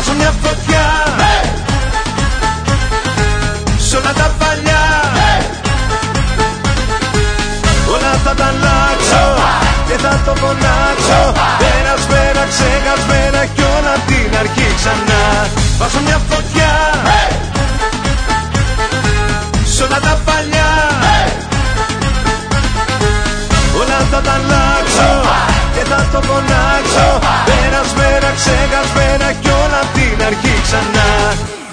βάζω μια φωτιά σ' όλα τα παλιά. Όλα θα τα αλλάξω και θα το φωνάξω. Περασμένα, ξεχασμένα κι όλα απ' την αρχή ξανά. Βάζω μια φωτιά σ' όλα τα παλιά. Όλα θα τα αλλάξω και θα το φωνάξω. Περασμένα, ξεχασμένα κι όλα απ' την αρχή ξανά.